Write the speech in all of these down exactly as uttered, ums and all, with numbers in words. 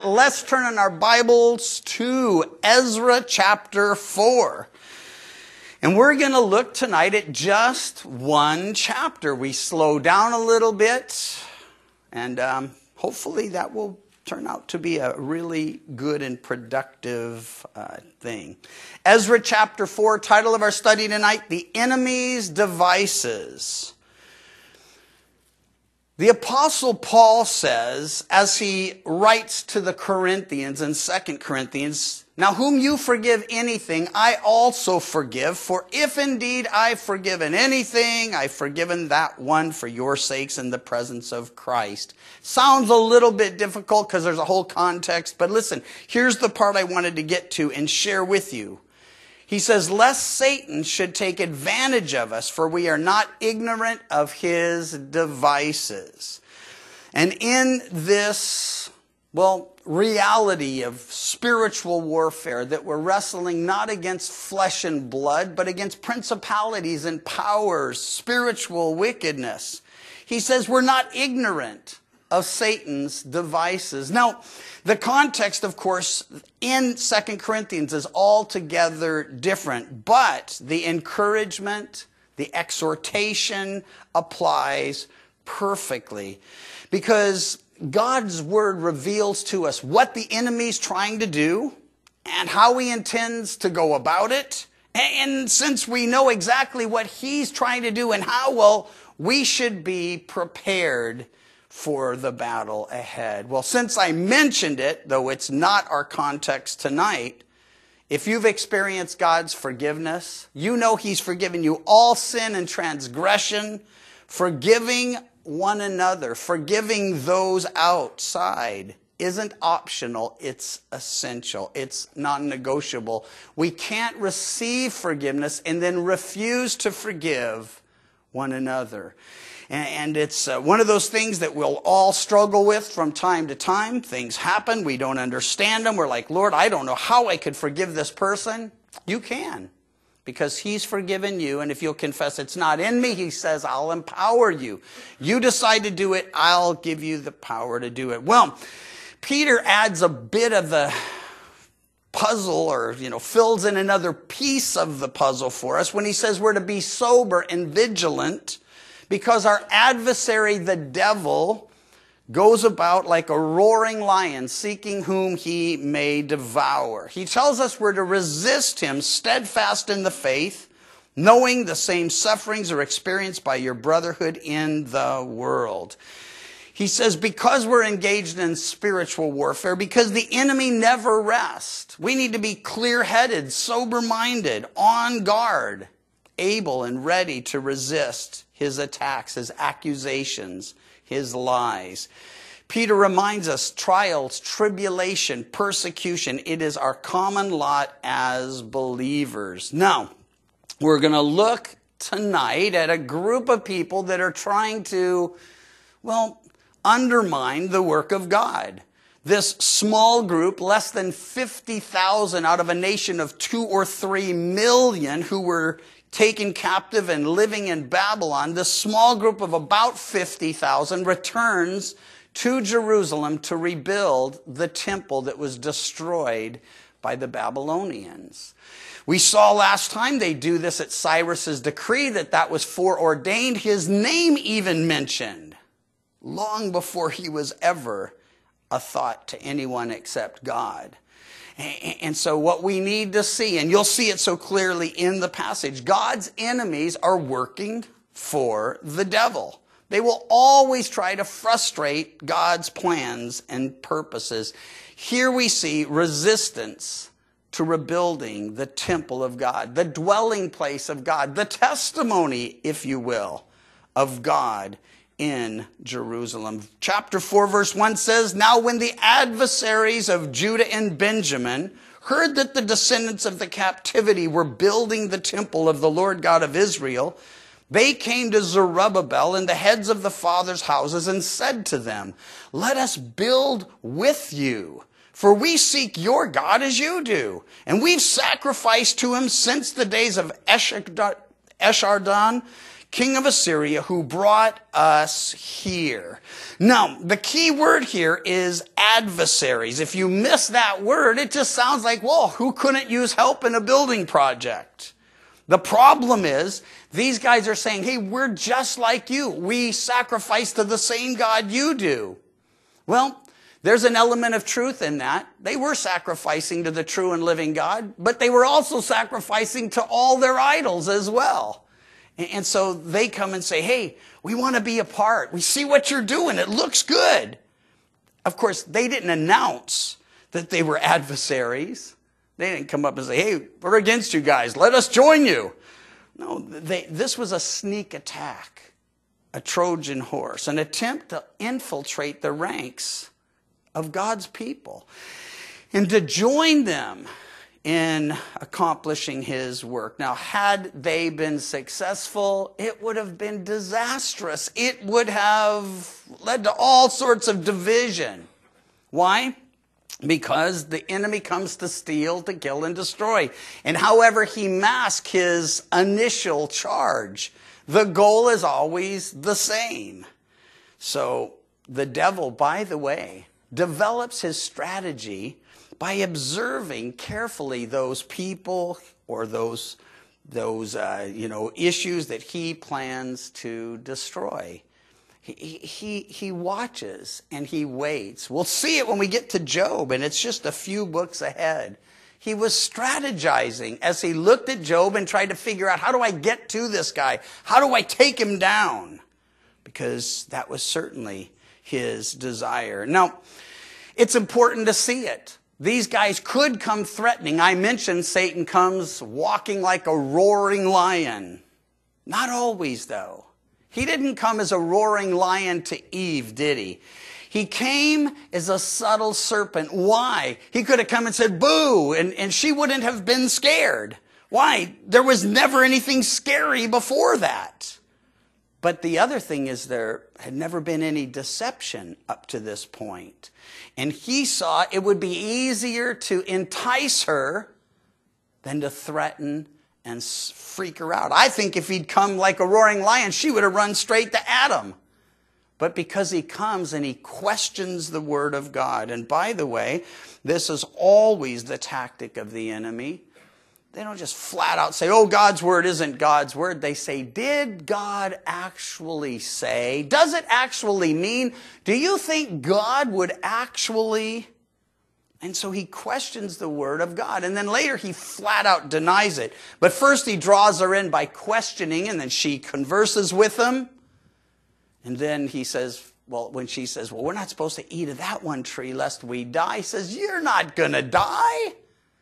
Let's turn in our Bibles to Ezra chapter four. And we're going to look tonight at just one chapter. We slow down a little bit, and um, hopefully that will turn out to be a really good and productive uh, thing. Ezra chapter four, title of our study tonight, The Enemy's Devices. The Apostle Paul says, as he writes to the Corinthians in Second Corinthians, "Now whom you forgive anything, I also forgive. For if indeed I've forgiven anything, I've forgiven that one for your sakes in the presence of Christ." Sounds a little bit difficult because there's a whole context. But listen, here's the part I wanted to get to and share with you. He says, "Lest Satan should take advantage of us, for we are not ignorant of his devices." And in this, well, reality of spiritual warfare, that we're wrestling not against flesh and blood, but against principalities and powers, spiritual wickedness. He says we're not ignorant of Satan's devices. Now, the context, of course, in Second Corinthians is altogether different, but the encouragement, the exhortation applies perfectly, because God's word reveals to us what the enemy's trying to do and how he intends to go about it. And since we know exactly what he's trying to do and how, well, we should be prepared for the battle ahead. Well, since I mentioned it, though it's not our context tonight, if you've experienced God's forgiveness, you know he's forgiven you all sin and transgression, forgiving one another, forgiving those outside isn't optional, it's essential, it's non-negotiable. We can't receive forgiveness and then refuse to forgive one another. And it's uh, one of those things that we'll all struggle with from time to time. Things happen. We don't understand them. We're like, "Lord, I don't know how I could forgive this person." You can, because he's forgiven you. And if you'll confess it's not in me, he says, I'll empower you. You decide to do it, I'll give you the power to do it. Well, Peter adds a bit of the puzzle, or, you know, fills in another piece of the puzzle for us when he says we're to be sober and vigilant, because our adversary, the devil, goes about like a roaring lion, seeking whom he may devour. He tells us we're to resist him, steadfast in the faith, knowing the same sufferings are experienced by your brotherhood in the world. He says because we're engaged in spiritual warfare, because the enemy never rests, we need to be clear-headed, sober-minded, on guard, able and ready to resist his attacks, his accusations, his lies. Peter reminds us trials, tribulation, persecution, it is our common lot as believers. Now, we're going to look tonight at a group of people that are trying to, well, undermine the work of God. This small group, less than fifty thousand out of a nation of two or three million who were taken captive and living in Babylon, this small group of about fifty thousand returns to Jerusalem to rebuild the temple that was destroyed by the Babylonians. We saw last time they do this at Cyrus's decree, that that was foreordained, his name even mentioned, long before he was ever a thought to anyone except God. And so what we need to see, and you'll see it so clearly in the passage, God's enemies are working for the devil. They will always try to frustrate God's plans and purposes. Here we see resistance to rebuilding the temple of God, the dwelling place of God, the testimony, if you will, of God in Jerusalem. Chapter four, verse one says, "Now when the adversaries of Judah and Benjamin heard that the descendants of the captivity were building the temple of the Lord God of Israel, they came to Zerubbabel and the heads of the fathers' houses and said to them, 'Let us build with you, for we seek your God as you do. And we've sacrificed to him since the days of Eshardan, king of Assyria, who brought us here. Now, the key word here is adversaries. If you miss that word, it just sounds like, well, who couldn't use help in a building project? The problem is, these guys are saying, hey, we're just like you. We sacrifice to the same God you do. Well, there's an element of truth in that. They were sacrificing to the true and living God, but they were also sacrificing to all their idols as well. And so they come and say, hey, we want to be a part. We see what you're doing. It looks good. Of course, they didn't announce that they were adversaries. They didn't come up and say, hey, we're against you guys. Let us join you. No, they, this was a sneak attack, a Trojan horse, an attempt to infiltrate the ranks of God's people and to join them in accomplishing his work. Now, had they been successful, it would have been disastrous. It would have led to all sorts of division. Why? Because the enemy comes to steal, to kill, and destroy. And however he masks his initial charge, the goal is always the same. So the devil, by the way, develops his strategy by observing carefully those people or those, those uh, you know, issues that he plans to destroy. He, he, he watches and he waits. We'll see it when we get to Job, and it's just a few books ahead. He was strategizing as he looked at Job and tried to figure out, how do I get to this guy? How do I take him down? Because that was certainly his desire. Now, it's important to see it. These guys could come threatening. I mentioned Satan comes walking like a roaring lion. Not always, though. He didn't come as a roaring lion to Eve, did he? He came as a subtle serpent. Why? He could have come and said, boo, and, and she wouldn't have been scared. Why? There was never anything scary before that. But the other thing is, there had never been any deception up to this point. And he saw it would be easier to entice her than to threaten and freak her out. I think if he'd come like a roaring lion, she would have run straight to Adam. But because he comes and he questions the word of God. And by the way, this is always the tactic of the enemy. They don't just flat out say, oh, God's word isn't God's word. They say, did God actually say? Does it actually mean? Do you think God would actually? And so he questions the word of God. And then later he flat out denies it. But first he draws her in by questioning, and then she converses with him. And then he says, well, when she says, well, we're not supposed to eat of that one tree lest we die. He says, you're not going to die.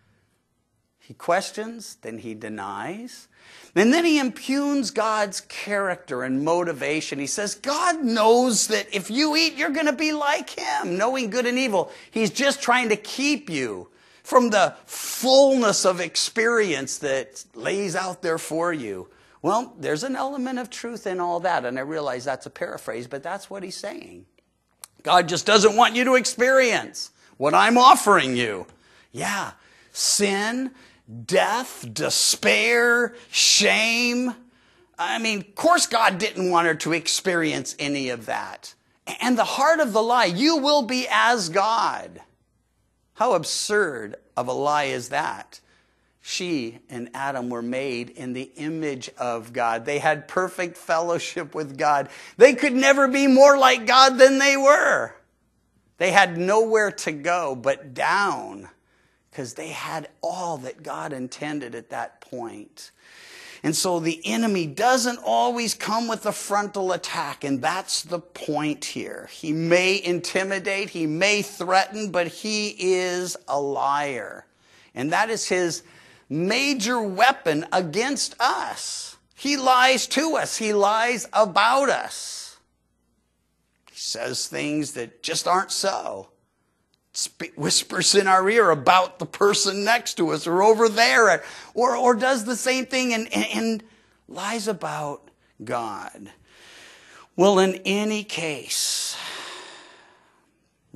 He questions, then he denies. And then he impugns God's character and motivation. He says, God knows that if you eat, you're going to be like him, knowing good and evil. He's just trying to keep you from the fullness of experience that lays out there for you. Well, there's an element of truth in all that, and I realize that's a paraphrase, but that's what he's saying. God just doesn't want you to experience what I'm offering you. Yeah, sin, death, despair, shame. I mean, of course God didn't want her to experience any of that. And the heart of the lie, you will be as God. How absurd of a lie is that? She and Adam were made in the image of God. They had perfect fellowship with God. They could never be more like God than they were. They had nowhere to go but down, because they had all that God intended at that point. And so the enemy doesn't always come with a frontal attack, and that's the point here. He may intimidate, he may threaten, but he is a liar. And that is his major weapon against us. He lies to us. He lies about us. He says things that just aren't so. Whispers in our ear about the person next to us or over there, or, or does the same thing and, and, and lies about God. Well, in any case,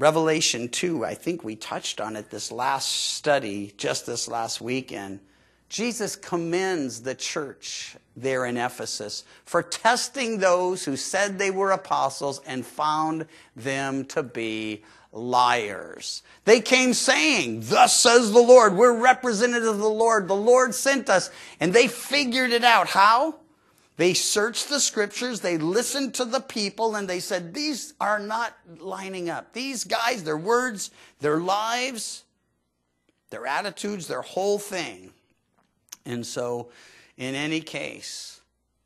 Revelation two, I think we touched on it this last study, just this last weekend. Jesus commends the church there in Ephesus for testing those who said they were apostles and found them to be liars. They came saying, "Thus says the Lord." We're representatives of the Lord. The Lord sent us. And they figured it out. How? They searched the scriptures. They listened to the people. And they said, these are not lining up. These guys, their words, their lives, their attitudes, their whole thing. And so, in any case,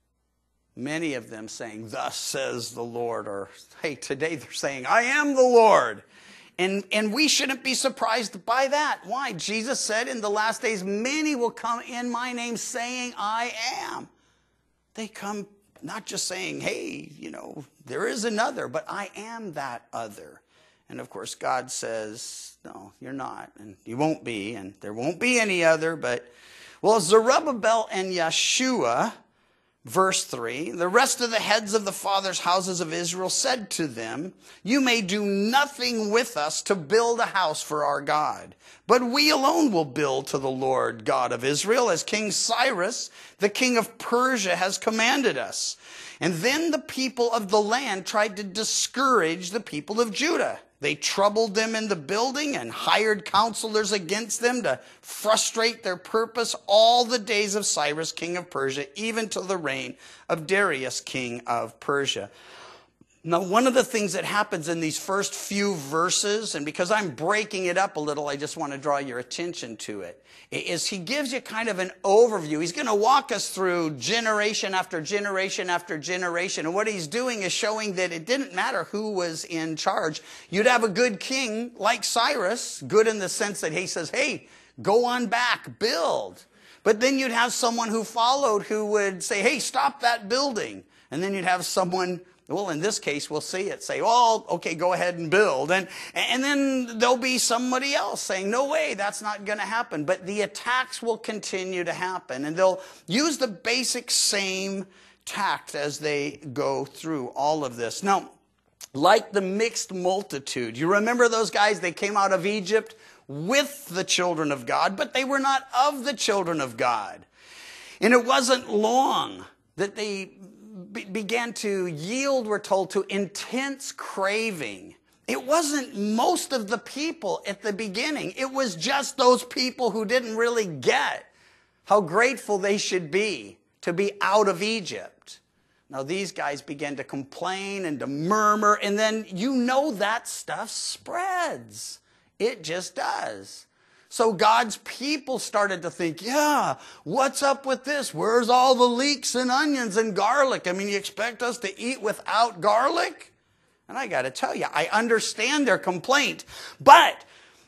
many of them saying, "Thus says the Lord," or, hey, today they're saying, "I am the Lord." And, and we shouldn't be surprised by that. Why? Jesus said in the last days, many will come in my name saying, "I am." They come not just saying, hey, you know, there is another, but I am that other. And of course, God says, no, you're not, and you won't be, and there won't be any other, but... Well, Zerubbabel and Yeshua, verse three, the rest of the heads of the fathers' houses of Israel said to them, "You may do nothing with us to build a house for our God, but we alone will build to the Lord God of Israel, as King Cyrus, the king of Persia, has commanded us." And then the people of the land tried to discourage the people of Judah. They troubled them in the building and hired counselors against them to frustrate their purpose all the days of Cyrus, king of Persia, even till the reign of Darius, king of Persia. Now, one of the things that happens in these first few verses, and because I'm breaking it up a little, I just want to draw your attention to it, is he gives you kind of an overview. He's going to walk us through generation after generation after generation. And what he's doing is showing that it didn't matter who was in charge. You'd have a good king like Cyrus, good in the sense that he says, hey, go on back, build. But then you'd have someone who followed who would say, hey, stop that building. And then you'd have someone... Well, in this case, we'll see it say, oh, okay, go ahead and build. And, and then there'll be somebody else saying, no way, that's not going to happen. But the attacks will continue to happen. And they'll use the basic same tact as they go through all of this. Now, like the mixed multitude, you remember those guys? They came out of Egypt with the children of God, but they were not of the children of God. And it wasn't long that they began to yield, we're told, to intense craving. It wasn't most of the people at the beginning. It was just those people who didn't really get how grateful they should be to be out of Egypt. Now, these guys began to complain and to murmur, and then you know that stuff spreads. It just does. So God's people started to think, yeah, what's up with this? Where's all the leeks and onions and garlic? I mean, you expect us to eat without garlic? And I got to tell you, I understand their complaint. But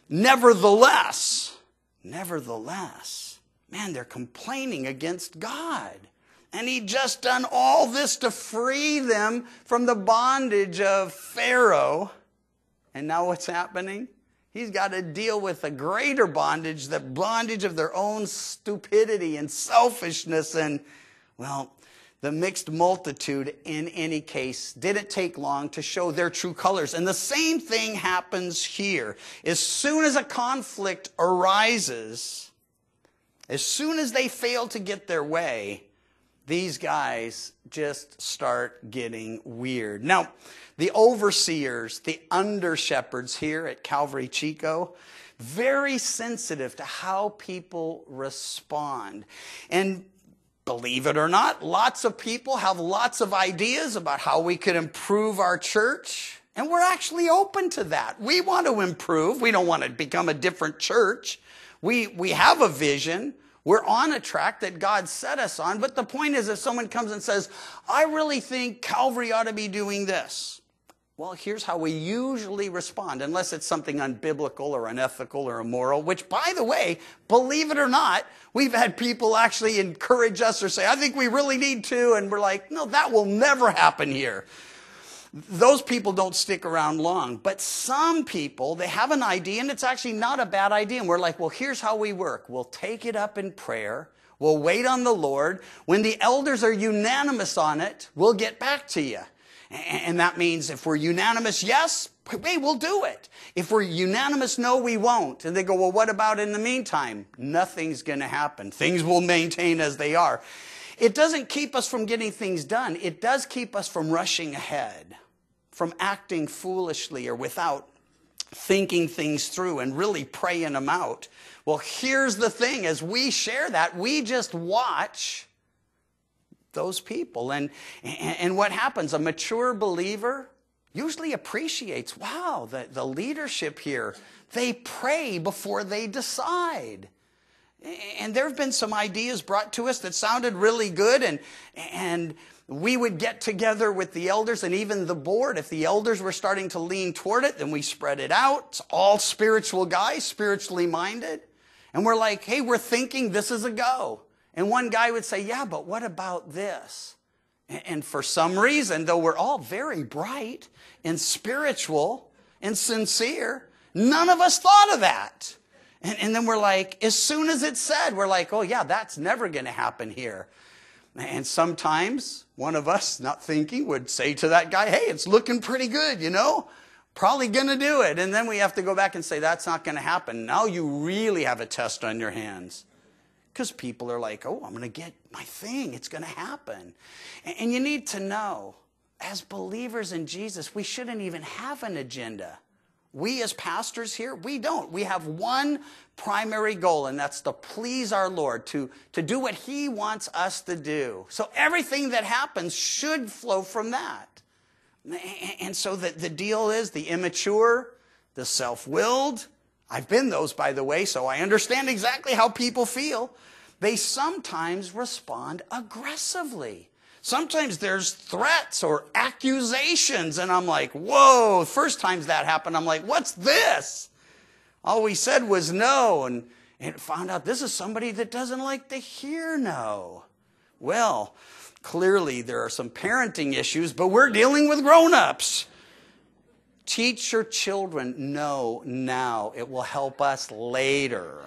nevertheless, nevertheless, man, they're complaining against God. And he'd just done all this to free them from the bondage of Pharaoh. And now what's happening? He's got to deal with a greater bondage, the bondage of their own stupidity and selfishness. And, well, the mixed multitude, in any case, didn't take long to show their true colors. And the same thing happens here. As soon as a conflict arises, as soon as they fail to get their way, these guys just start getting weird. Now, the overseers, the under-shepherds here at Calvary Chico, very sensitive to how people respond. And believe it or not, lots of people have lots of ideas about how we could improve our church. And we're actually open to that. We want to improve. We don't want to become a different church. We, we have a vision. We're on a track that God set us on. But the point is, if someone comes and says, I really think Calvary ought to be doing this. Well, here's how we usually respond, unless it's something unbiblical or unethical or immoral, which, by the way, believe it or not, we've had people actually encourage us or say, I think we really need to. And we're like, no, that will never happen here. Those people don't stick around long. But some people, they have an idea, and it's actually not a bad idea. And we're like, well, here's how we work. We'll take it up in prayer. We'll wait on the Lord. When the elders are unanimous on it, we'll get back to you. And that means if we're unanimous, yes, Hey, we'll do it. If we're unanimous, no, we won't. And they go, well, what about in the meantime? Nothing's going to happen. Things will maintain as they are. It doesn't keep us from getting things done. It does keep us from rushing ahead, from acting foolishly or without thinking things through and really praying them out. Well, here's the thing. As we share that, we just watch those people. And, and what happens? A mature believer usually appreciates, wow, the, the leadership here, they pray before they decide. And there have been some ideas brought to us that sounded really good, and, and we would get together with the elders and even the board. If the elders were starting to lean toward it, then we spread it out. It's all spiritual guys, spiritually minded. And we're like, hey, we're thinking this is a go. And one guy would say, yeah, but what about this? And for some reason, though we're all very bright and spiritual and sincere, none of us thought of that. And, and then we're like, as soon as it's said, we're like, oh yeah, that's never going to happen here. And sometimes one of us, not thinking, would say to that guy, hey, it's looking pretty good, you know, probably going to do it. And then we have to go back and say, that's not going to happen. Now you really have a test on your hands. Because people are like, oh, I'm going to get my thing. It's going to happen. And, and you need to know, as believers in Jesus, we shouldn't even have an agenda. We as pastors here, we don't. We have one primary goal, and that's to please our Lord, to, to do what He wants us to do. So everything that happens should flow from that. And so the, the deal is the immature, the self-willed. I've been those, by the way, so I understand exactly how people feel. They sometimes respond aggressively. Sometimes there's threats or accusations, and I'm like, whoa, first times that happened, I'm like, what's this? All we said was no, and, and found out this is somebody that doesn't like to hear no. Well, clearly there are some parenting issues, but we're dealing with grown-ups. Teach your children no now. It will help us later.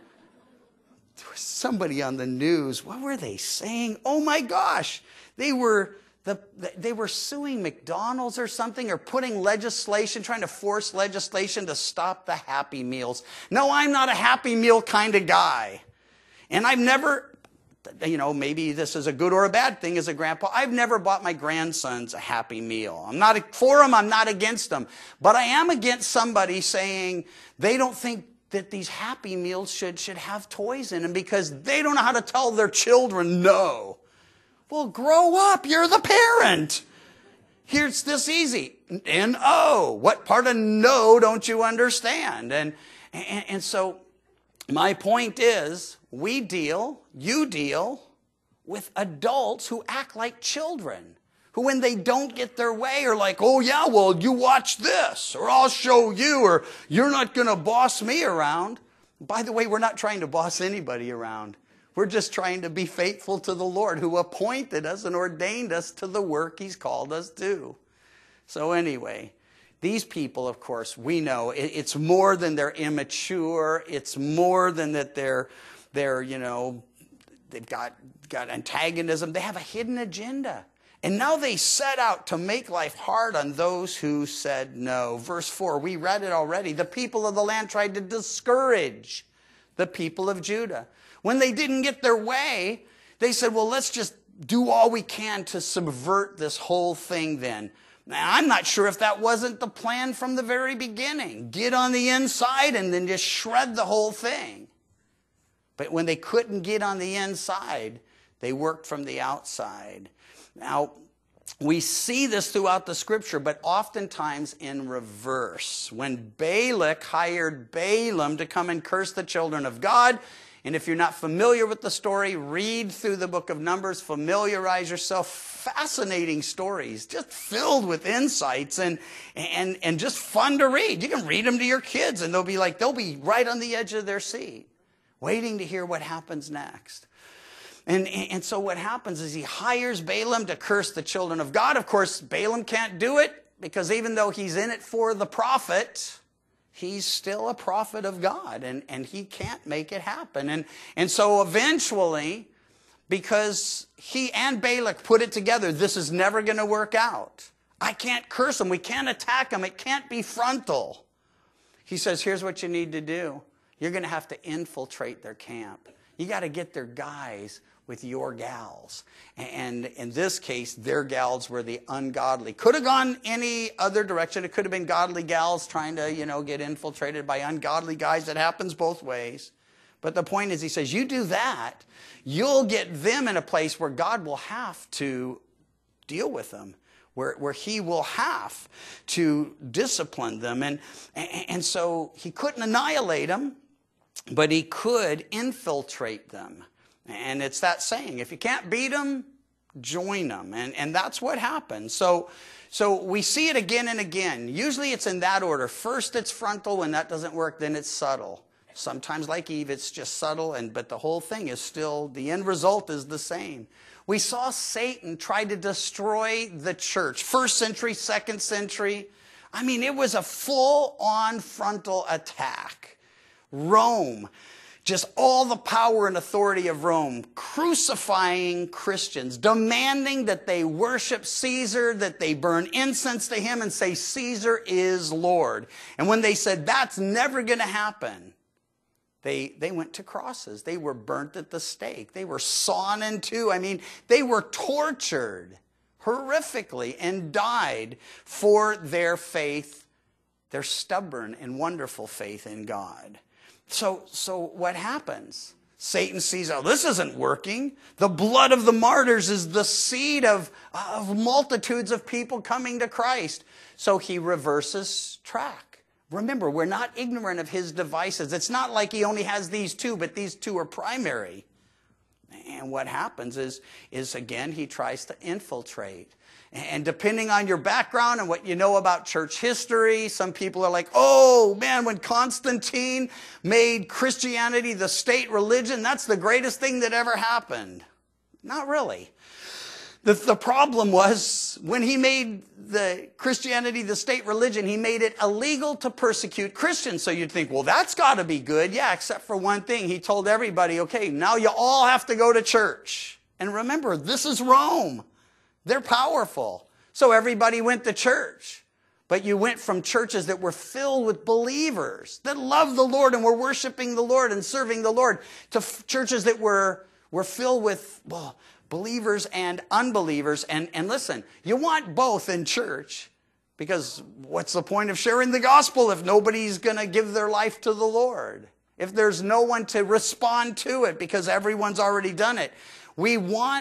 There was somebody on the news. What were they saying? Oh my gosh. They were the they were suing McDonald's or something, or putting legislation, trying to force legislation to stop the Happy Meals. No, I'm not a Happy Meal kind of guy. And I've never, you know, maybe this is a good or a bad thing as a grandpa. I've never bought my grandsons a Happy Meal. I'm not for them. I'm not against them. But I am against somebody saying they don't think that these Happy Meals should, should have toys in them because they don't know how to tell their children no. Well, grow up. You're the parent. Here's this easy. N O. What part of no don't you understand? And, and, and so my point is, we deal, you deal with adults who act like children, who when they don't get their way are like, oh yeah, well, you watch this, or I'll show you, or you're not going to boss me around. By the way, we're not trying to boss anybody around. We're just trying to be faithful to the Lord who appointed us and ordained us to the work He's called us to. So anyway, these people, of course, we know it's more than they're immature. It's more than that they're, they're you know, they've got, got antagonism. They have a hidden agenda. And now they set out to make life hard on those who said no. Verse four, we read it already. The people of the land tried to discourage the people of Judah. When they didn't get their way, they said, well, let's just do all we can to subvert this whole thing then. Now, I'm not sure if that wasn't the plan from the very beginning. Get on the inside and then just shred the whole thing. But when they couldn't get on the inside, they worked from the outside. Now, we see this throughout the scripture, but oftentimes in reverse. When Balak hired Balaam to come and curse the children of God, and if you're not familiar with the story, read through the book of Numbers, familiarize yourself. Fascinating stories, just filled with insights and, and, and just fun to read. You can read them to your kids and they'll be like, they'll be right on the edge of their seat, waiting to hear what happens next. And, and so what happens is he hires Balaam to curse the children of God. Of course, Balaam can't do it because even though he's in it for the prophet, he's still a prophet of God, and, and he can't make it happen. And, and so eventually, because he and Balak put it together, this is never going to work out. I can't curse them. We can't attack them. It can't be frontal. He says, here's what you need to do. You're going to have to infiltrate their camp. You got to get their guys with your gals. And in this case, their gals were the ungodly. Could have gone any other direction. It could have been godly gals trying to, you know, get infiltrated by ungodly guys. It happens both ways. But the point is, he says, you do that, you'll get them in a place where God will have to deal with them, where, where he will have to discipline them. And, and so he couldn't annihilate them, but he could infiltrate them. And it's that saying, if you can't beat them, join them. And, and that's what happened. So, so we see it again and again. Usually it's in that order. First it's frontal. When that doesn't work, then it's subtle. Sometimes like Eve, it's just subtle, and but the whole thing is still, the end result is the same. We saw Satan try to destroy the church. First century, second century. I mean, it was a full-on frontal attack. Rome, just all the power and authority of Rome, crucifying Christians, demanding that they worship Caesar, that they burn incense to him and say, Caesar is Lord. And when they said, that's never going to happen, They, they went to crosses. They were burnt at the stake. They were sawn in two. I mean, they were tortured horrifically and died for their faith, their stubborn and wonderful faith in God. So, so what happens? Satan sees, oh, this isn't working. The blood of the martyrs is the seed of, of multitudes of people coming to Christ. So he reverses track. Remember, we're not ignorant of his devices. It's not like he only has these two, but these two are primary. And what happens is, is again, he tries to infiltrate. And depending on your background and what you know about church history, some people are like, oh, man, when Constantine made Christianity the state religion, that's the greatest thing that ever happened. Not really. The, the problem was when he made the Christianity the state religion, he made it illegal to persecute Christians. So you'd think, well, that's got to be good. Yeah, except for one thing. He told everybody, okay, now you all have to go to church. And remember, this is Rome. They're powerful. So everybody went to church. But you went from churches that were filled with believers that loved the Lord and were worshiping the Lord and serving the Lord to f- churches that were, were filled with, well, believers and unbelievers. And, and listen, you want both in church, because what's the point of sharing the gospel if nobody's going to give their life to the Lord? If there's no one to respond to it because everyone's already done it. We want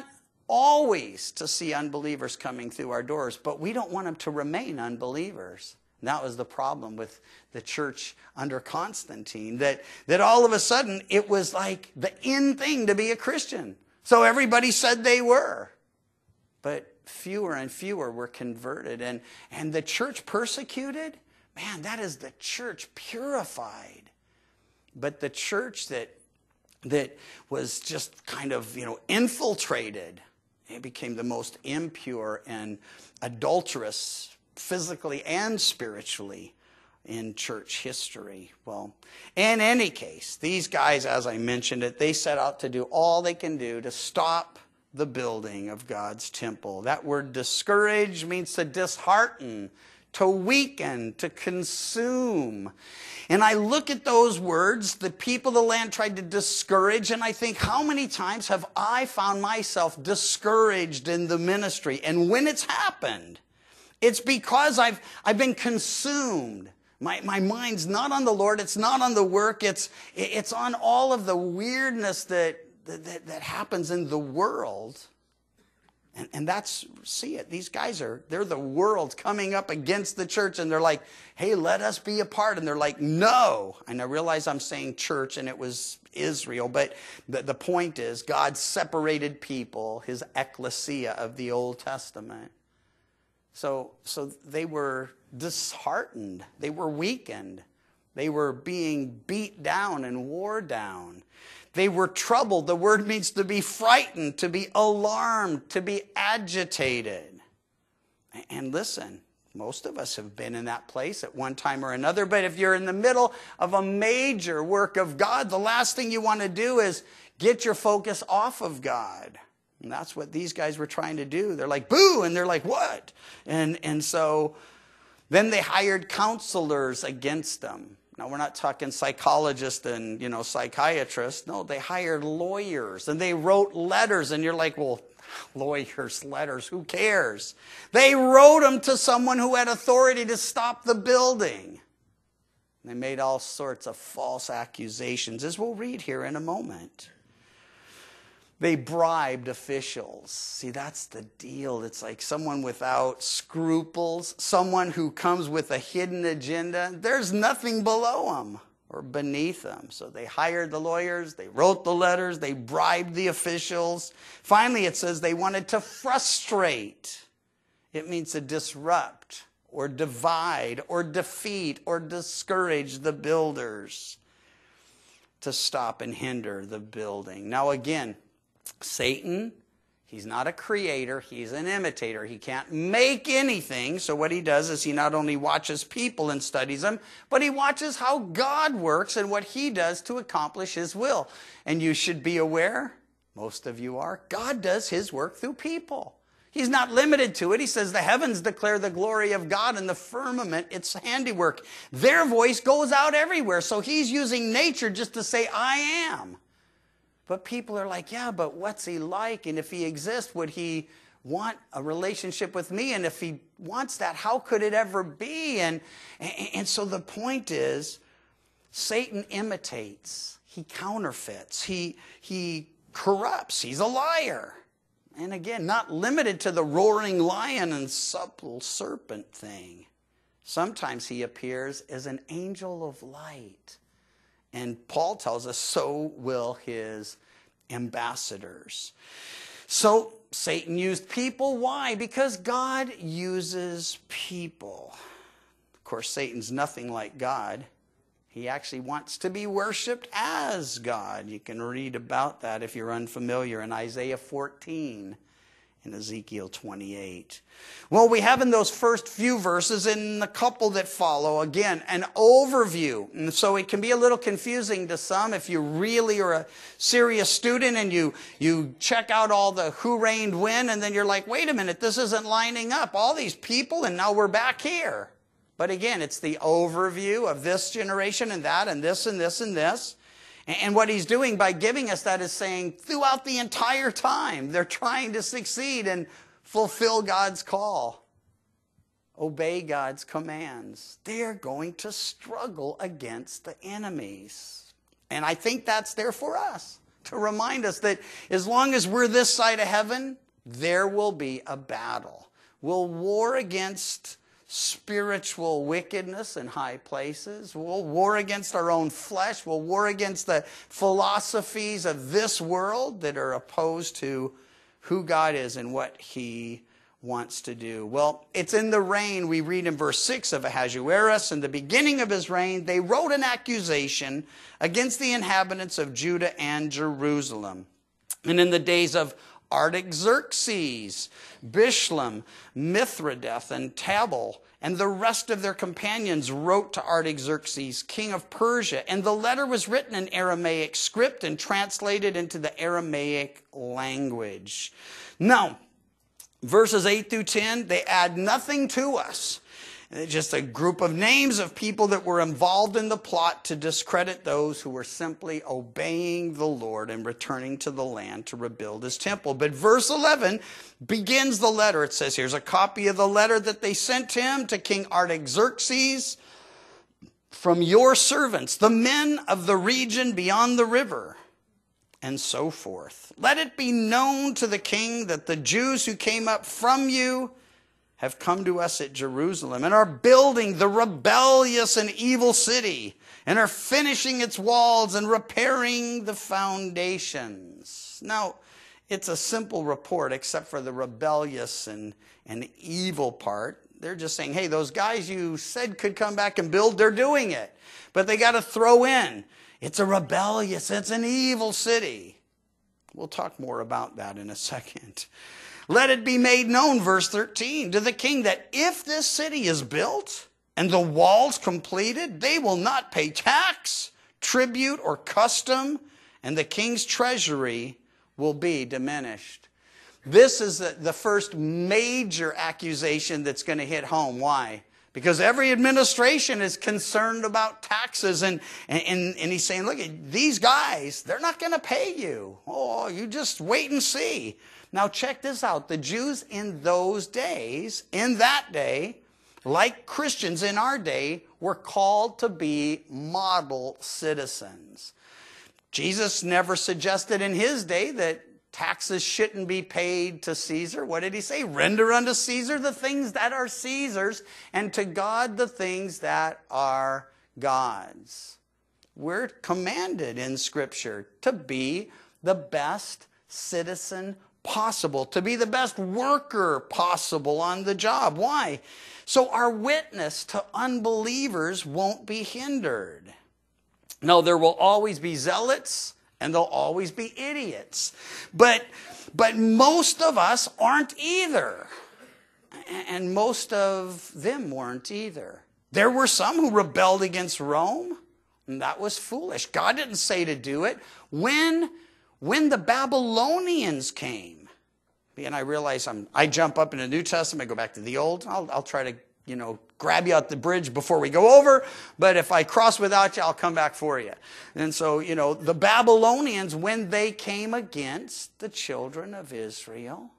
always to see unbelievers coming through our doors, but we don't want them to remain unbelievers. And that was the problem with the church under Constantine, that, that all of a sudden it was like the in thing to be a Christian. So everybody said they were, but fewer and fewer were converted. And, and the church persecuted, man, that is the church purified. But the church that, that was just kind of, you know, infiltrated, it became the most impure and adulterous physically and spiritually in church history. Well, in any case, these guys, as I mentioned it, they set out to do all they can do to stop the building of God's temple. That word discourage means to dishearten, to weaken, to consume. And I look at those words, the people of the land tried to discourage, and I think, how many times have I found myself discouraged in the ministry? And when it's happened, it's because I've, I've been consumed. My, my mind's not on the Lord. It's not on the work. It's, it's on all of the weirdness that, that, that happens in the world. And, and that's, see it, these guys are, they're the world coming up against the church, and they're like, hey, let us be a part. And they're like, no. And I realize I'm saying church, and it was Israel, but the, the point is, God separated people, his ecclesia of the Old Testament. So, so they were disheartened. They were weakened. They were being beat down and wore down. They were troubled. The word means to be frightened, to be alarmed, to be agitated. And listen, most of us have been in that place at one time or another, but if you're in the middle of a major work of God, the last thing you want to do is get your focus off of God. And that's what these guys were trying to do. They're like, boo, and they're like, what? And, and so then they hired counselors against them. Now, we're not talking psychologists and, you know, psychiatrists. No, they hired lawyers, and they wrote letters, and you're like, well, lawyers, letters, who cares? They wrote them to someone who had authority to stop the building. They made all sorts of false accusations, as we'll read here in a moment. They bribed officials. See, that's the deal. It's like someone without scruples, someone who comes with a hidden agenda. There's nothing below them or beneath them. So they hired the lawyers, they wrote the letters, they bribed the officials. Finally, it says they wanted to frustrate. It means to disrupt or divide or defeat or discourage the builders, to stop and hinder the building. Now again, Satan, he's not a creator, he's an imitator. He can't make anything. So what he does is he not only watches people and studies them, but he watches how God works and what he does to accomplish his will. And you should be aware, most of you are, God does his work through people. He's not limited to it. He says the heavens declare the glory of God, and the firmament its handiwork. Their voice goes out everywhere. So he's using nature just to say, I am. But people are like, yeah, but what's he like? And if he exists, would he want a relationship with me? And if he wants that, how could it ever be? And, and, and so the point is, Satan imitates. He counterfeits. He, he corrupts. He's a liar. And again, not limited to the roaring lion and supple serpent thing. Sometimes he appears as an angel of light. And Paul tells us, so will his ambassadors. So Satan used people. Why? Because God uses people. Of course, Satan's nothing like God. He actually wants to be worshipped as God. You can read about that if you're unfamiliar in Isaiah fourteen. In Ezekiel twenty-eight. Well, we have in those first few verses and the couple that follow, again, an overview. And so it can be a little confusing to some if you really are a serious student and you, you check out all the who reigned when, and then you're like, wait a minute, this isn't lining up. All these people, and now we're back here. But again, it's the overview of this generation and that and this and this and this. And what he's doing by giving us that is saying throughout the entire time, they're trying to succeed and fulfill God's call, obey God's commands. They're going to struggle against the enemies. And I think that's there for us to remind us that as long as we're this side of heaven, there will be a battle. We'll war against spiritual wickedness in high places. We'll war against our own flesh. We'll war against the philosophies of this world that are opposed to who God is and what he wants to do. Well, it's in the reign, we read in verse six of Ahasuerus, in the beginning of his reign, they wrote an accusation against the inhabitants of Judah and Jerusalem. And in the days of Artaxerxes, Bishlam, Mithridath, and Tabal, and the rest of their companions wrote to Artaxerxes, king of Persia. And the letter was written in Aramaic script and translated into the Aramaic language. Now, verses eight through ten, they add nothing to us. It's just a group of names of people that were involved in the plot to discredit those who were simply obeying the Lord and returning to the land to rebuild his temple. But verse eleven begins the letter. It says, here's a copy of the letter that they sent him to King Artaxerxes from your servants, the men of the region beyond the river, and so forth. Let it be known to the king that the Jews who came up from you have come to us at Jerusalem and are building the rebellious and evil city and are finishing its walls and repairing the foundations. Now, it's a simple report except for the rebellious and, and evil part. They're just saying, hey, those guys you said could come back and build, they're doing it. But they got to throw in, it's a rebellious, it's an evil city. We'll talk more about that in a second. Let it be made known, verse thirteen, to the king that if this city is built and the walls completed, they will not pay tax, tribute, or custom, and the king's treasury will be diminished. This is the, the first major accusation that's going to hit home. Why? Because every administration is concerned about taxes, and, and, and he's saying, look, these guys, they're not going to pay you. Oh, you just wait and see. Now check this out. The Jews in those days, in that day, like Christians in our day, were called to be model citizens. Jesus never suggested in his day that taxes shouldn't be paid to Caesar. What did he say? Render unto Caesar the things that are Caesar's, and to God the things that are God's. We're commanded in Scripture to be the best citizen possible, to be the best worker possible on the job. Why? So our witness to unbelievers won't be hindered. No, there will always be zealots, and there'll always be idiots. But, but most of us aren't either. And most of them weren't either. There were some who rebelled against Rome, and that was foolish. God didn't say to do it. When, when the Babylonians came, and I realize I'm, I jump up in the New Testament, I go back to the Old, I'll, I'll try to, you know, grab you out the bridge before we go over, but if I cross without you, I'll come back for you. And so, you know, the Babylonians, when they came against the children of Israel,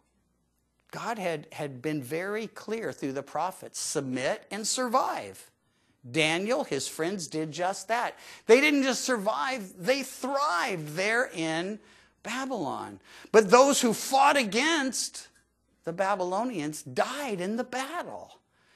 God had, had been very clear through the prophets, submit and survive. Daniel, his friends did just that. They didn't just survive, they thrived there in Babylon. But those who fought against the Babylonians died in the battle.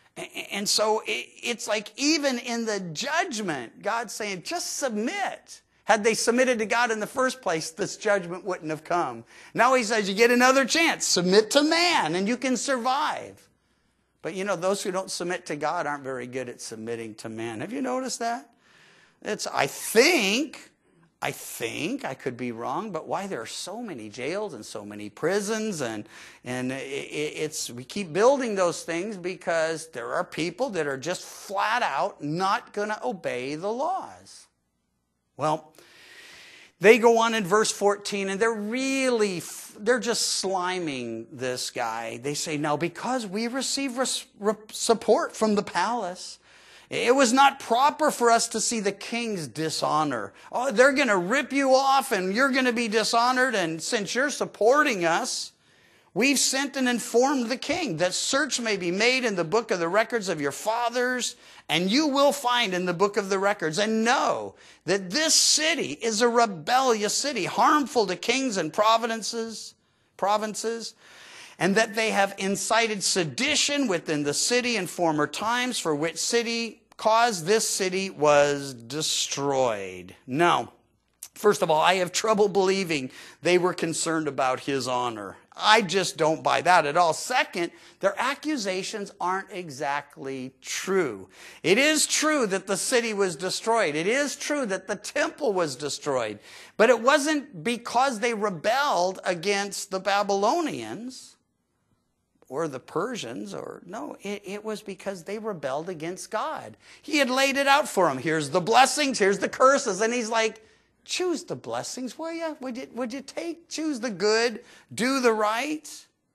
And so it's like even in the judgment, God's saying, just submit. Had they submitted to God in the first place, this judgment wouldn't have come. Now he says, you get another chance. Submit to man and you can survive. But you know, those who don't submit to God aren't very good at submitting to man. Have you noticed that? It's, I think... I think, I could be wrong, but why there are so many jails and so many prisons, and and it's we keep building those things because there are people that are just flat out not going to obey the laws. Well, they go on in verse fourteen, and they're really, they're just sliming this guy. They say, now because we receive res- re- support from the palace, it was not proper for us to see the king's dishonor. Oh, they're going to rip you off and you're going to be dishonored. And since you're supporting us, we've sent and informed the king that search may be made in the book of the records of your fathers, and you will find in the book of the records, and know that this city is a rebellious city, harmful to kings and provinces, provinces. And that they have incited sedition within the city in former times, for which city cause this city was destroyed. Now, first of all, I have trouble believing they were concerned about his honor. I just don't buy that at all. Second, their accusations aren't exactly true. It is true that the city was destroyed. It is true that the temple was destroyed. But it wasn't because they rebelled against the Babylonians or the Persians, or no, it, it was because they rebelled against God. He had laid it out for them. Here's the blessings, here's the curses. And he's like, choose the blessings, will you? Would you, would you take, choose the good, do the right?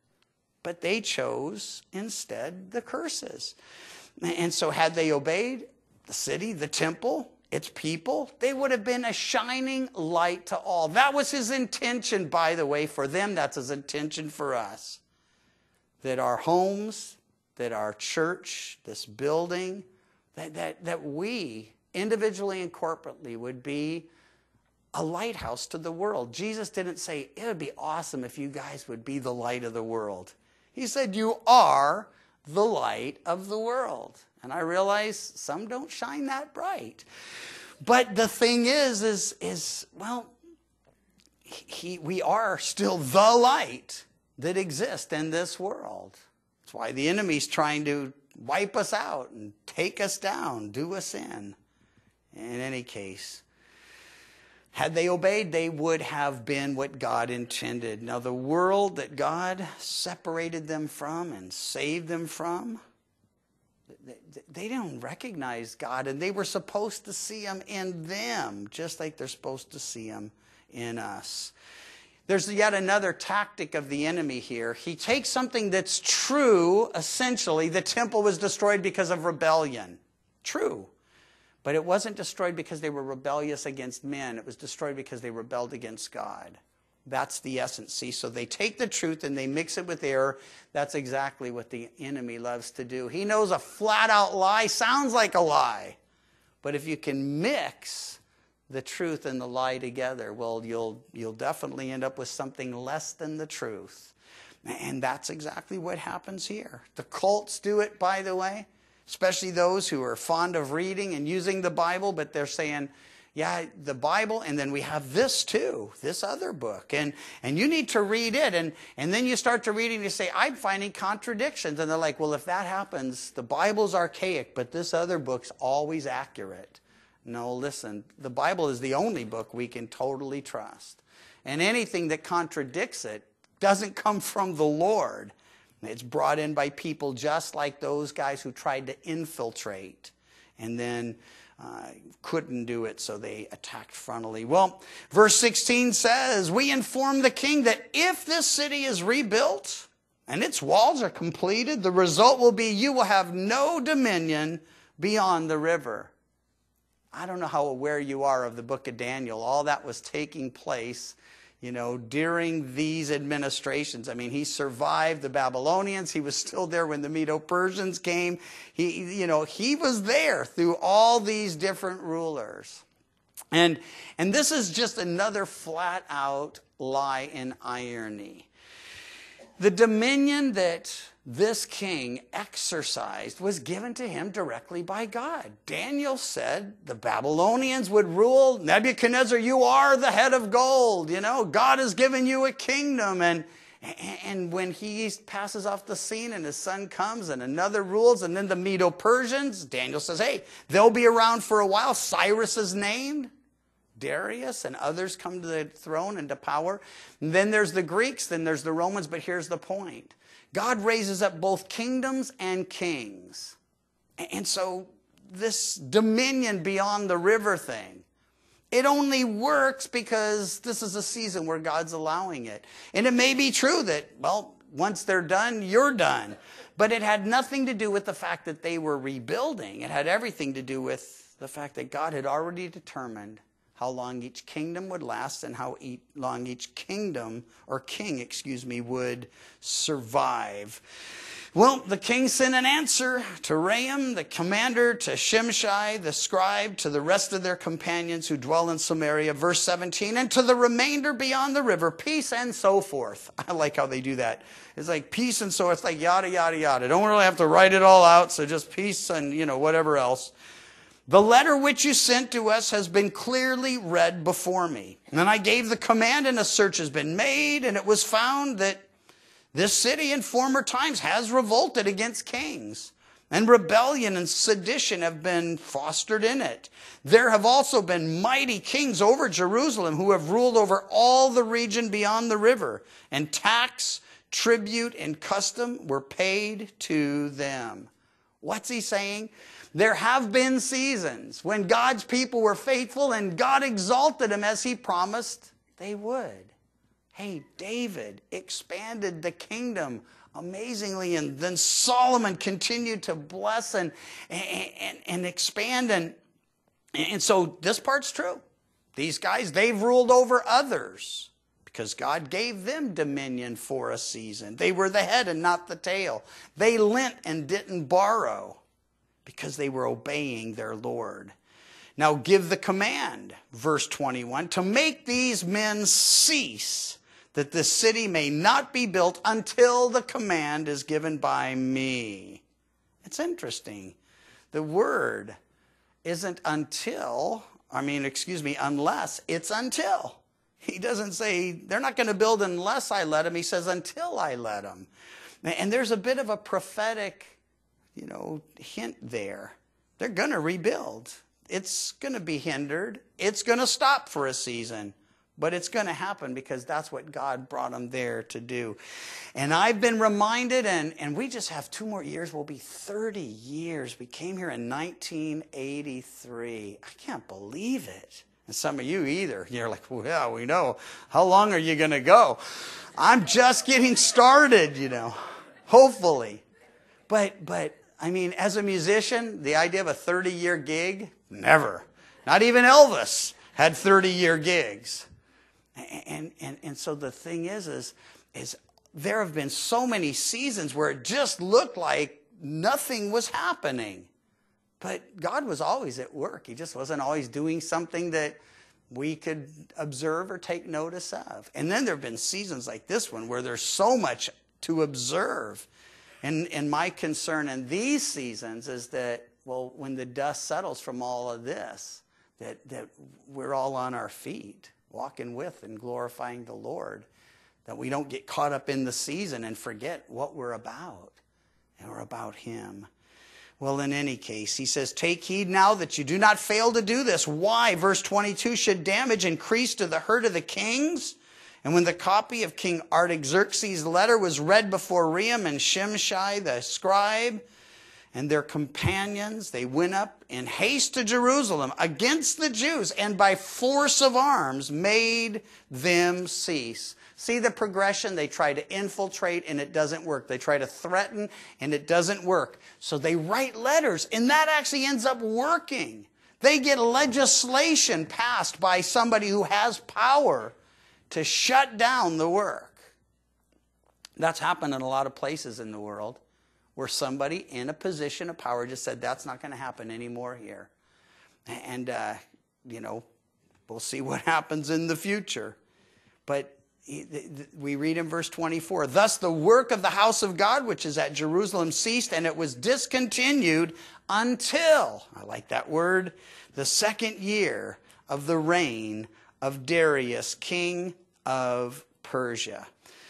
But they chose instead the curses. And so had they obeyed the city, the temple, its people, they would have been a shining light to all. That was his intention, by the way, for them. That's his intention for us. That our homes, that our church, this building, that, that, that we individually and corporately would be a lighthouse to the world. Jesus didn't say, it would be awesome if you guys would be the light of the world. He said, you are the light of the world. And I realize some don't shine that bright. But the thing is, is, is well, he, we are still the light that exist in this world. That's why the enemy's trying to wipe us out and take us down, do us in. In any case, had they obeyed, they would have been what God intended. Now, the world that God separated them from and saved them from, they don't recognize God, and they were supposed to see him in them, just like they're supposed to see him in us. There's yet another tactic of the enemy here. He takes something that's true, essentially. The temple was destroyed because of rebellion. True. But it wasn't destroyed because they were rebellious against men. It was destroyed because they rebelled against God. That's the essence. See, so they take the truth and they mix it with error. That's exactly what the enemy loves to do. He knows a flat-out lie sounds like a lie. But if you can mix the truth and the lie together, well, you'll, you'll definitely end up with something less than the truth. And that's exactly what happens here. The cults do it, by the way. Especially those who are fond of reading and using the Bible, but they're saying, yeah, the Bible, and then we have this too, this other book, and, and you need to read it. And, and then you start to read it and you say, I'm finding contradictions. And they're like, well, if that happens, the Bible's archaic, but this other book's always accurate. No, listen, the Bible is the only book we can totally trust. And anything that contradicts it doesn't come from the Lord. It's brought in by people just like those guys who tried to infiltrate and then uh, couldn't do it, so they attacked frontally. Well, verse sixteen says, we inform the king that if this city is rebuilt and its walls are completed, the result will be you will have no dominion beyond the river. I don't know how aware you are of the book of Daniel. All that was taking place, you know, during these administrations. I mean, he survived the Babylonians. He was still there when the Medo-Persians came. He, you know, he was there through all these different rulers. And, and this is just another flat-out lie and irony. The dominion that this king exercised was given to him directly by God. Daniel said the Babylonians would rule. Nebuchadnezzar, you are the head of gold. You know, God has given you a kingdom. And, and when he passes off the scene and his son comes and another rules, and then the Medo-Persians, Daniel says, hey, they'll be around for a while. Cyrus is named. Darius and others come to the throne and to power. And then there's the Greeks, then there's the Romans, but here's the point. God raises up both kingdoms and kings. And so this dominion beyond the river thing, it only works because this is a season where God's allowing it. And it may be true that, well, once they're done, you're done. But it had nothing to do with the fact that they were rebuilding. It had everything to do with the fact that God had already determined how long each kingdom would last and how long each kingdom, or king, excuse me, would survive. Well, the king sent an answer to Raham, the commander, to Shimshai, the scribe, to the rest of their companions who dwell in Samaria, verse seventeen, and to the remainder beyond the river, peace and so forth. I like how they do that. It's like peace and so, it's like yada, yada, yada. Don't really have to write it all out, so just peace and, you know, whatever else. The letter which you sent to us has been clearly read before me. And then I gave the command, and a search has been made, and it was found that this city in former times has revolted against kings, and rebellion and sedition have been fostered in it. There have also been mighty kings over Jerusalem who have ruled over all the region beyond the river, and tax, tribute, and custom were paid to them. What's he saying? There have been seasons when God's people were faithful and God exalted them as he promised they would. Hey, David expanded the kingdom amazingly, and then Solomon continued to bless and, and, and expand. And, and so this part's true. These guys, they've ruled over others because God gave them dominion for a season. They were the head and not the tail. They lent and didn't borrow, because they were obeying their Lord. Now give the command, verse twenty-one, to make these men cease, that the city may not be built until the command is given by me. It's interesting. The word isn't until, I mean, excuse me, unless, it's until. He doesn't say, they're not going to build unless I let them. He says, until I let them. And there's a bit of a prophetic, you know, hint there. They're going to rebuild. It's going to be hindered. It's going to stop for a season. But it's going to happen because that's what God brought them there to do. And I've been reminded, and, and we just have two more years. We'll be thirty years. We came here in nineteen eighty-three. I can't believe it. And some of you either. You're like, well, yeah, we know. How long are you going to go? I'm just getting started, you know, hopefully. But, but I mean, as a musician, the idea of a thirty-year gig, never. Not even Elvis had thirty-year gigs. And, and, and so the thing is, is, is there have been so many seasons where it just looked like nothing was happening. But God was always at work. He just wasn't always doing something that we could observe or take notice of. And then there have been seasons like this one where there's so much to observe. And, and my concern in these seasons is that, well, when the dust settles from all of this, that, that we're all on our feet, walking with and glorifying the Lord, that we don't get caught up in the season and forget what we're about. And we're about Him. Well, in any case, he says, take heed now that you do not fail to do this. Why? Verse twenty-two, should damage increase to the hurt of the kings? And when the copy of King Artaxerxes' letter was read before Rehum and Shimshai the scribe and their companions, they went up in haste to Jerusalem against the Jews and by force of arms made them cease. See the progression? They try to infiltrate and it doesn't work. They try to threaten and it doesn't work. So they write letters and that actually ends up working. They get legislation passed by somebody who has power to shut down the work. That's happened in a lot of places in the world where somebody in a position of power just said, that's not going to happen anymore here. And, uh, you know, we'll see what happens in the future. But we read in verse twenty-four, thus the work of the house of God, which is at Jerusalem, ceased, and it was discontinued until, I like that word, the second year of the reign of Darius, king of Persia.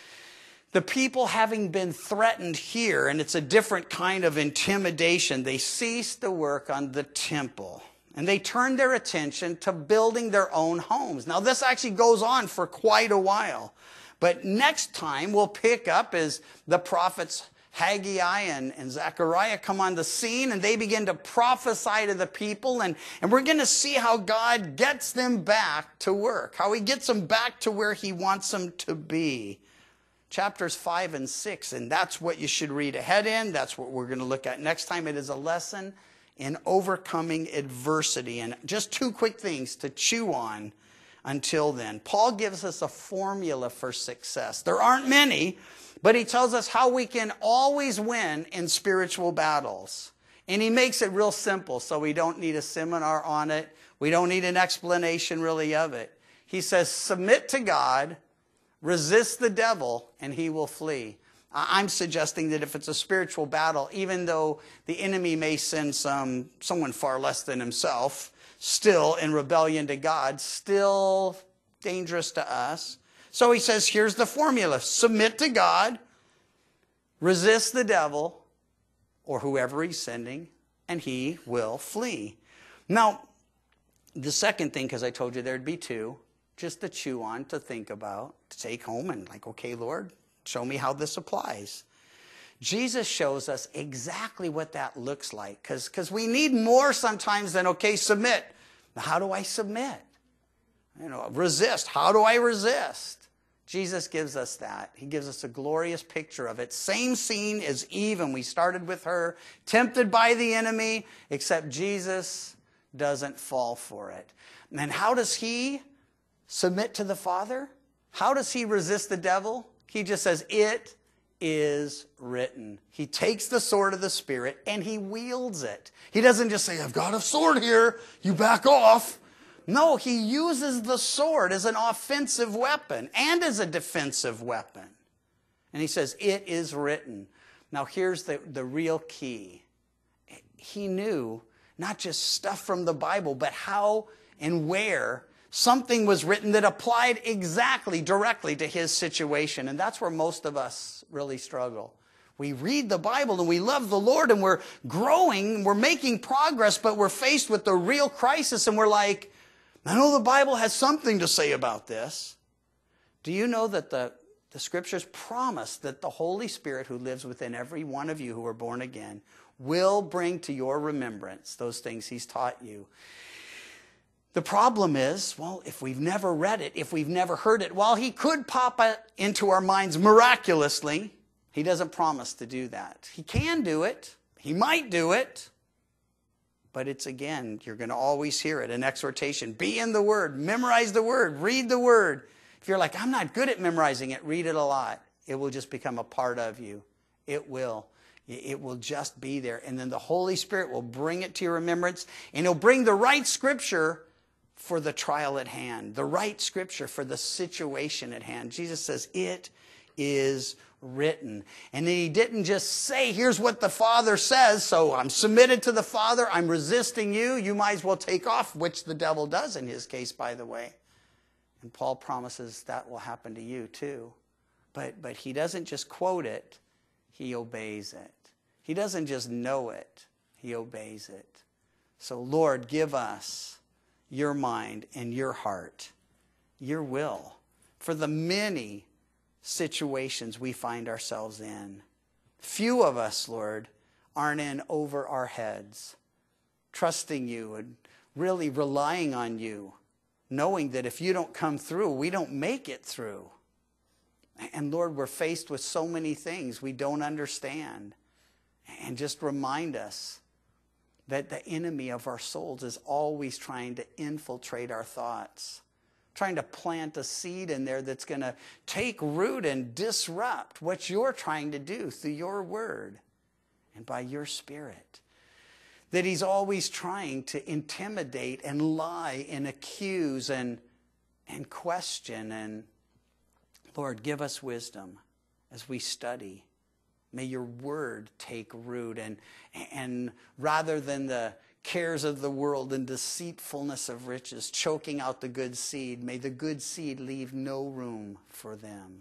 The people having been threatened here, and it's a different kind of intimidation, they ceased the work on the temple. And they turned their attention to building their own homes. Now, this actually goes on for quite a while. But next time we'll pick up as the prophets Haggai and, and Zechariah come on the scene and they begin to prophesy to the people. And, and we're going to see how God gets them back to work, how He gets them back to where He wants them to be. Chapters five and six, and that's what you should read ahead in. That's what we're going to look at next time. It is a lesson in overcoming adversity. And just two quick things to chew on until then. Paul gives us a formula for success. There aren't many, but he tells us how we can always win in spiritual battles. And he makes it real simple, so we don't need a seminar on it. We don't need an explanation really of it. He says, submit to God, resist the devil, and he will flee. I'm suggesting that if it's a spiritual battle, even though the enemy may send some someone far less than himself, still in rebellion to God, still dangerous to us. So he says, here's the formula. Submit to God, resist the devil, or whoever he's sending, and he will flee. Now, the second thing, because I told you there'd be two, just to chew on, to think about, to take home and like, okay, Lord, show me how this applies. Jesus shows us exactly what that looks like. Because because we need more sometimes than, okay, submit. How do I submit? You know, resist. How do I resist? Jesus gives us that. He gives us a glorious picture of it. Same scene as Eve, and we started with her, tempted by the enemy, except Jesus doesn't fall for it. And then how does he submit to the Father? How does he resist the devil? He just says, it is written. He takes the sword of the Spirit and he wields it. He doesn't just say, I've got a sword here, you back off. No, he uses the sword as an offensive weapon and as a defensive weapon. And he says, it is written. Now here's the, the real key. He knew not just stuff from the Bible, but how and where something was written that applied exactly, directly to his situation. And that's where most of us really struggle. We read the Bible and we love the Lord and we're growing, we're making progress, but we're faced with the real crisis and we're like, I know the Bible has something to say about this. Do you know that the, the Scriptures promise that the Holy Spirit who lives within every one of you who are born again will bring to your remembrance those things He's taught you? The problem is, well, if we've never read it, if we've never heard it, while he could pop it into our minds miraculously, he doesn't promise to do that. He can do it. He might do it. But it's, again, you're going to always hear it, an exhortation. Be in the Word. Memorize the Word. Read the Word. If you're like, I'm not good at memorizing it, read it a lot. It will just become a part of you. It will. It will just be there. And then the Holy Spirit will bring it to your remembrance. And He'll bring the right Scripture for the trial at hand. The right Scripture for the situation at hand. Jesus says, it is written. And then He didn't just say, here's what the Father says, so I'm submitted to the Father, I'm resisting you, you might as well take off, which the devil does in his case, by the way. And Paul promises that will happen to you too. But, but he doesn't just quote it, he obeys it. He doesn't just know it, he obeys it. So Lord, give us your mind and your heart, your will, for the many situations we find ourselves in. Few of us, Lord, aren't in over our heads, trusting you and really relying on you, knowing that if you don't come through, we don't make it through. And Lord, we're faced with so many things we don't understand. And just remind us that the enemy of our souls is always trying to infiltrate our thoughts, trying to plant a seed in there that's going to take root and disrupt what you're trying to do through your word and by your Spirit. That he's always trying to intimidate and lie and accuse and, and question. And Lord, give us wisdom as we study. May your word take root. And, and rather than the cares of the world and deceitfulness of riches choking out the good seed, may the good seed leave no room for them.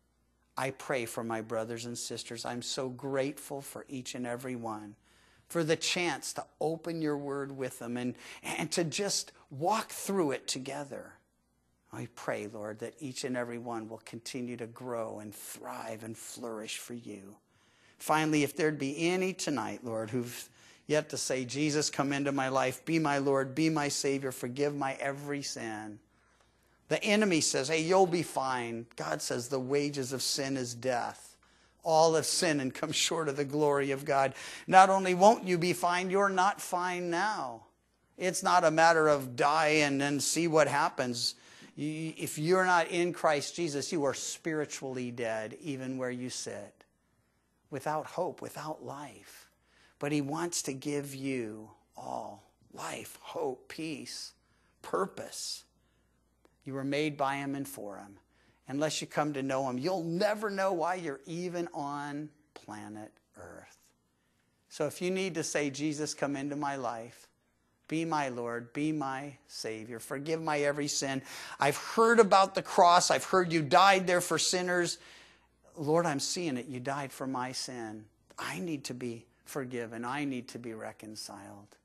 I pray for my brothers and sisters. I'm so grateful for each and every one, for the chance to open your word with them and, and to just walk through it together. I pray, Lord, that each and every one will continue to grow and thrive and flourish for you. Finally, if there'd be any tonight, Lord, who've yet to say, Jesus, come into my life, be my Lord, be my Savior, forgive my every sin. The enemy says, hey, you'll be fine. God says the wages of sin is death. All have sinned and come short of the glory of God. Not only won't you be fine, you're not fine now. It's not a matter of die and then see what happens. If you're not in Christ Jesus, you are spiritually dead, even where you sit, without hope, without life. But he wants to give you all life, hope, peace, purpose. You were made by him and for him. Unless you come to know him, you'll never know why you're even on planet Earth. So if you need to say, Jesus, come into my life, be my Lord, be my Savior, forgive my every sin. I've heard about the cross. I've heard you died there for sinners. Lord, I'm seeing it. You died for my sin. I need to be forgiven. I need to be reconciled.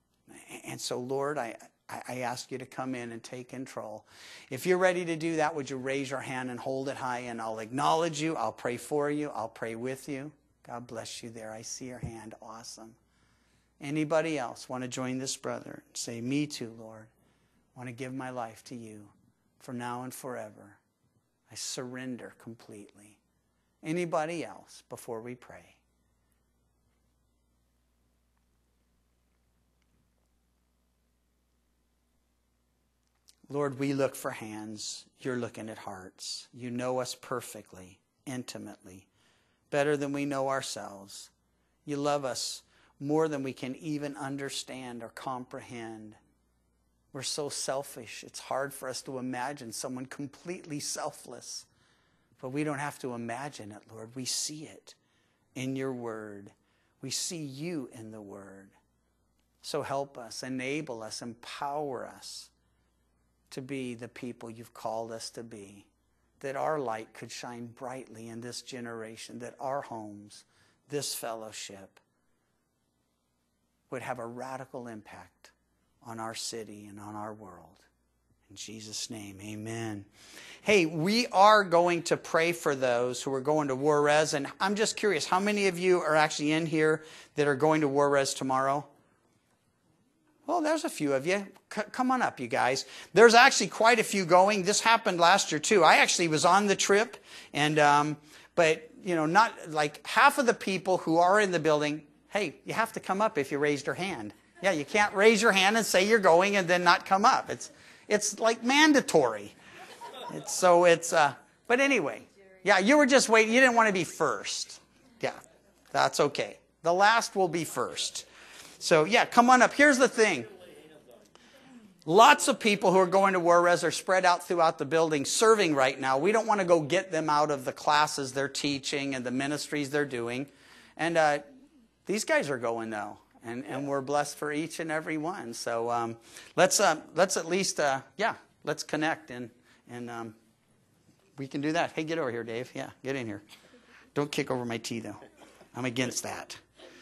And so, Lord, I, I ask you to come in and take control. If you're ready to do that, would you raise your hand and hold it high, and I'll acknowledge you. I'll pray for you. I'll pray with you. God bless you there. I see your hand. Awesome. Anybody else want to join this brother? Say, me too, Lord. I want to give my life to you for now and forever. I surrender completely. Anybody else before we pray? Lord, we look for hands. You're looking at hearts. You know us perfectly, intimately, better than we know ourselves. You love us more than we can even understand or comprehend. We're so selfish. It's hard for us to imagine someone completely selfless. But we don't have to imagine it, Lord. We see it in your word. We see you in the word. So help us, enable us, empower us to be the people you've called us to be, that our light could shine brightly in this generation, that our homes, this fellowship, would have a radical impact on our city and on our world. In Jesus' name, amen. Hey, we are going to pray for those who are going to Juarez, and I'm just curious, how many of you are actually in here that are going to Juarez tomorrow? Well, there's a few of you. C- come on up, you guys. There's actually quite a few going. This happened last year, too. I actually was on the trip, and um, but, you know, not like half of the people who are in the building, hey, you have to come up if you raised your hand. Yeah, you can't raise your hand and say you're going and then not come up. It's it's like mandatory. It's, so it's, uh, but anyway. Yeah, you were just waiting. You didn't want to be first. Yeah, that's okay. The last will be first. So, yeah, come on up. Here's the thing. Lots of people who are going to Juarez are spread out throughout the building serving right now. We don't want to go get them out of the classes they're teaching and the ministries they're doing. And uh, these guys are going, though. And, and we're blessed for each and every one. So um, let's uh, let's at least, uh, yeah, let's connect. And, and um, we can do that. Hey, get over here, Dave. Yeah, get in here. Don't kick over my tea, though. I'm against that.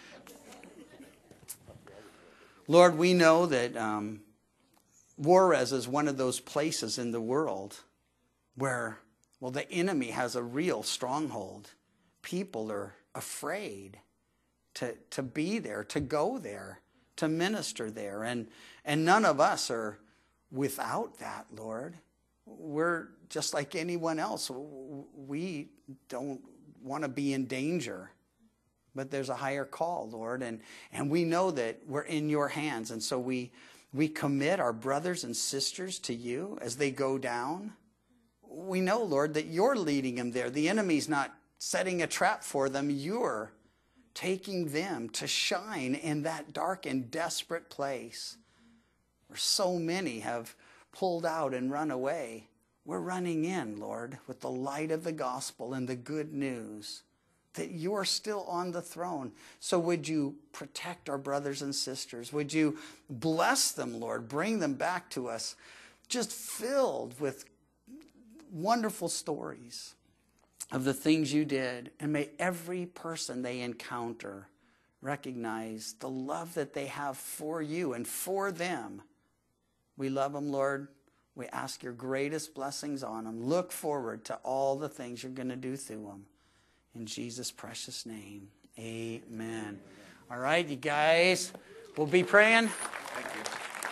Lord, we know that um, Juarez is one of those places in the world where, well, the enemy has a real stronghold. People are afraid to, to be there, to go there, to minister there. And, and none of us are without that, Lord. We're just like anyone else. We don't want to be in danger. But there's a higher call, Lord, and, and we know that we're in your hands. And so we we commit our brothers and sisters to you as they go down. We know, Lord, that you're leading them there. The enemy's not setting a trap for them. You're taking them to shine in that dark and desperate place where so many have pulled out and run away. We're running in, Lord, with the light of the gospel and the good news that you're still on the throne. So would you protect our brothers and sisters? Would you bless them, Lord? Bring them back to us, just filled with wonderful stories of the things you did. And may every person they encounter recognize the love that they have for you and for them. We love them, Lord. We ask your greatest blessings on them. Look forward to all the things you're going to do through them. In Jesus' precious name, amen. All right, you guys, we'll be praying. Thank you.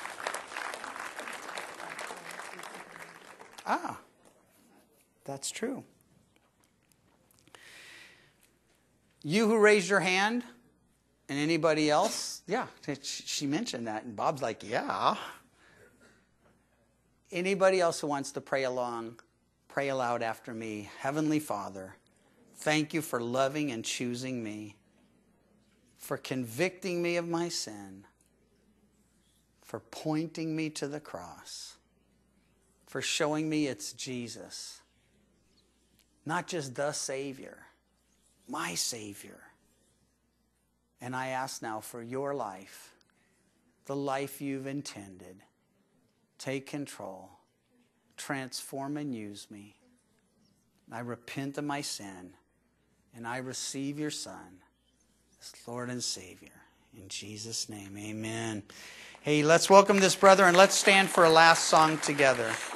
Ah, that's true. You who raised your hand, and anybody else, yeah, she mentioned that, and Bob's like, yeah. Anybody else who wants to pray along, pray aloud after me. Heavenly Father, thank you for loving and choosing me, for convicting me of my sin, for pointing me to the cross, for showing me it's Jesus, not just the Savior, my Savior. And I ask now for your life, the life you've intended. Take control, transform and use me. I repent of my sin. And I receive your Son as Lord and Savior. In Jesus' name, amen. Hey, let's welcome this brother and let's stand for a last song together.